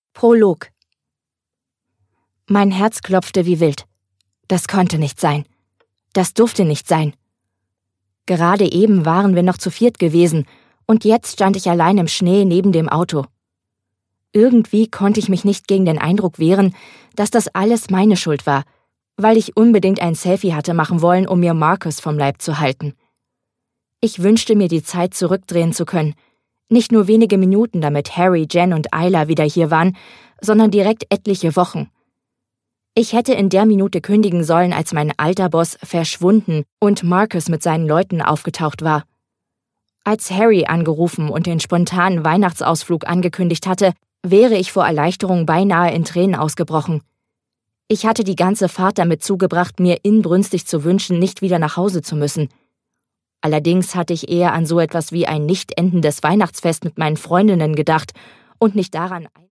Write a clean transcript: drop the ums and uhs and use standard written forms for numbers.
Prolog. Mein Herz klopfte wie wild. Das konnte nicht sein. Das durfte nicht sein. Gerade eben waren wir noch zu viert gewesen, und jetzt stand ich allein im Schnee neben dem Auto. Irgendwie konnte ich mich nicht gegen den Eindruck wehren, dass das alles meine Schuld war, weil ich unbedingt ein Selfie hatte machen wollen, um mir Marcus vom Leib zu halten. Ich wünschte mir, die Zeit zurückdrehen zu können. Nicht nur wenige Minuten, damit Harry, Jen und Isla wieder hier waren, sondern direkt etliche Wochen. Ich hätte in der Minute kündigen sollen, als mein alter Boss verschwunden und Marcus mit seinen Leuten aufgetaucht war. Als Harry angerufen und den spontanen Weihnachtsausflug angekündigt hatte, wäre ich vor Erleichterung beinahe in Tränen ausgebrochen. Ich hatte die ganze Fahrt damit zugebracht, mir inbrünstig zu wünschen, nicht wieder nach Hause zu müssen. Allerdings hatte ich eher an so etwas wie ein nicht endendes Weihnachtsfest mit meinen Freundinnen gedacht und nicht daran,